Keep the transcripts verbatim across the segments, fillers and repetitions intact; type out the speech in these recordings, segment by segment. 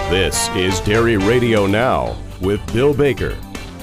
This is Dairy Radio Now with Bill Baker.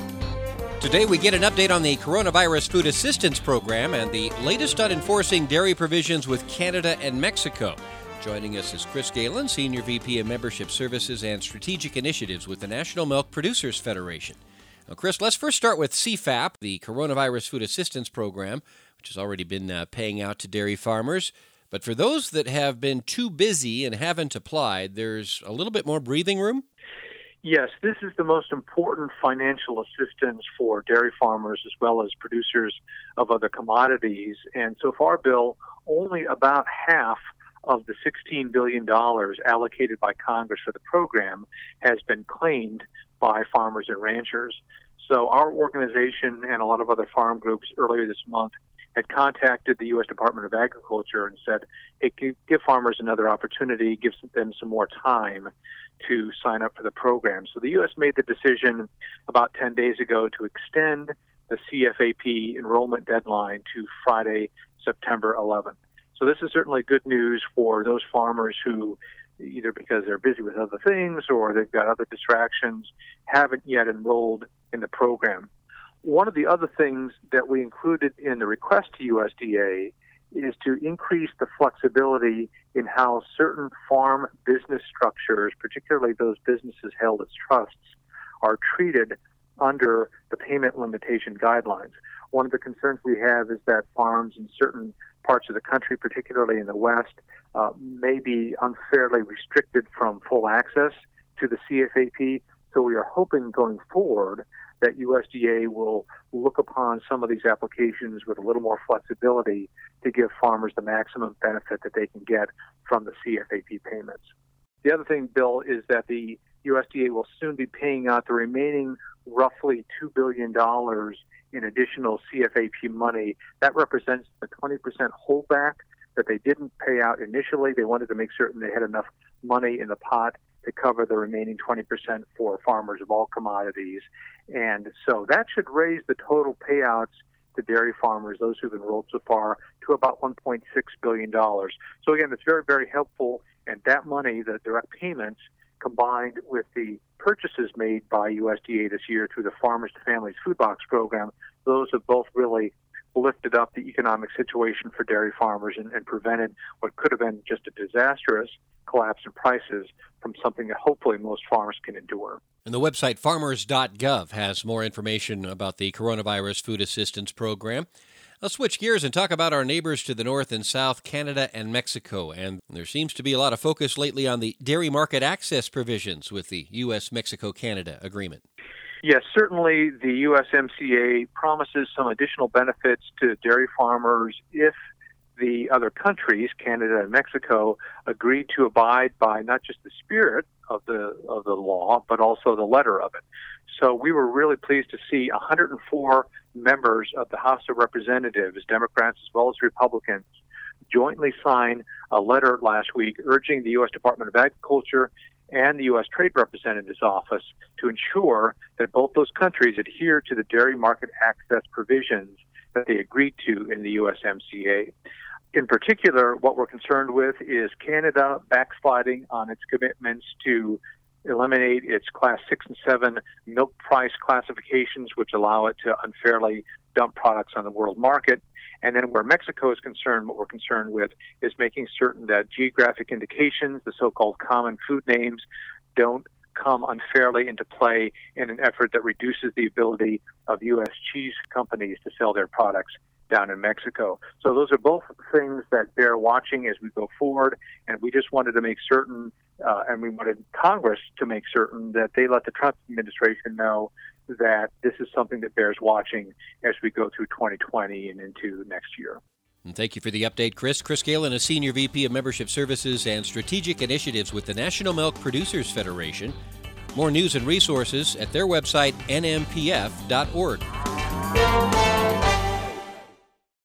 Today we get an update on the Coronavirus Food Assistance Program and the latest on enforcing dairy provisions with Canada and Mexico. Joining us is Chris Galen, Senior V P of Membership Services and Strategic Initiatives with the National Milk Producers Federation. Now, Chris, let's first start with C FAP, the Coronavirus Food Assistance Program, which has already been uh, paying out to dairy farmers. But for those that have been too busy and haven't applied, there's a little bit more breathing room? Yes, this is the most important financial assistance for dairy farmers as well as producers of other commodities. And so far, Bill, only about half of the sixteen billion dollars allocated by Congress for the program has been claimed by farmers and ranchers. So our organization and a lot of other farm groups earlier this month had contacted the U S Department of Agriculture and said, hey, give farmers another opportunity, give them some more time to sign up for the program. So the U S made the decision about ten days ago to extend the C F A P enrollment deadline to Friday, September eleventh. So this is certainly good news for those farmers who, either because they're busy with other things or they've got other distractions, haven't yet enrolled in the program. One of the other things that we included in the request to U S D A is to increase the flexibility in how certain farm business structures, particularly those businesses held as trusts, are treated under the payment limitation guidelines. One of the concerns we have is that farms in certain parts of the country, particularly in the West, uh, may be unfairly restricted from full access to the C F A P. So we are hoping going forward that U S D A will look upon some of these applications with a little more flexibility to give farmers the maximum benefit that they can get from the C F A P payments. The other thing, Bill, is that the U S D A will soon be paying out the remaining roughly two billion dollars in additional C F A P money. That represents the twenty percent holdback that they didn't pay out initially. They wanted to make certain they had enough money in the pot to cover the remaining twenty percent for farmers of all commodities. And so that should raise the total payouts to dairy farmers, those who've enrolled so far, to about one point six billion dollars. So again, it's very, very helpful. And that money, the direct payments, combined with the purchases made by U S D A this year through the Farmers to Families Food Box program, those have both really lifted up the economic situation for dairy farmers and, and prevented what could have been just a disastrous collapse in prices from something that hopefully most farmers can endure. And the website farmers dot gov has more information about the Coronavirus Food Assistance Program. Let's switch gears and talk about our neighbors to the north and south, Canada and Mexico. And there seems to be a lot of focus lately on the dairy market access provisions with the U S Mexico Canada agreement. Yes, certainly the U S M C A promises some additional benefits to dairy farmers if the other countries, Canada and Mexico, agree to abide by not just the spirit of the of the law, but also the letter of it. So we were really pleased to see one hundred four members of the House of Representatives, Democrats as well as Republicans, jointly sign a letter last week urging the U S Department of Agriculture and the U S Trade Representative's Office to ensure that both those countries adhere to the dairy market access provisions that they agreed to in the U S M C A. In particular, what we're concerned with is Canada backsliding on its commitments to eliminate its Class six and seven milk price classifications, which allow it to unfairly dump products on the world market. And then where Mexico is concerned, what we're concerned with is making certain that geographic indications, the so-called common food names, don't come unfairly into play in an effort that reduces the ability of U S cheese companies to sell their products down in Mexico. So those are both things that bear watching as we go forward, and we just wanted to make certain, uh, and we wanted Congress to make certain that they let the Trump administration know that this is something that bears watching as we go through twenty twenty and into next year. And thank you for the update, Chris. Chris Galen is Senior V P of Membership Services and Strategic Initiatives with the National Milk Producers Federation. More news and resources at their website, N M P F dot org.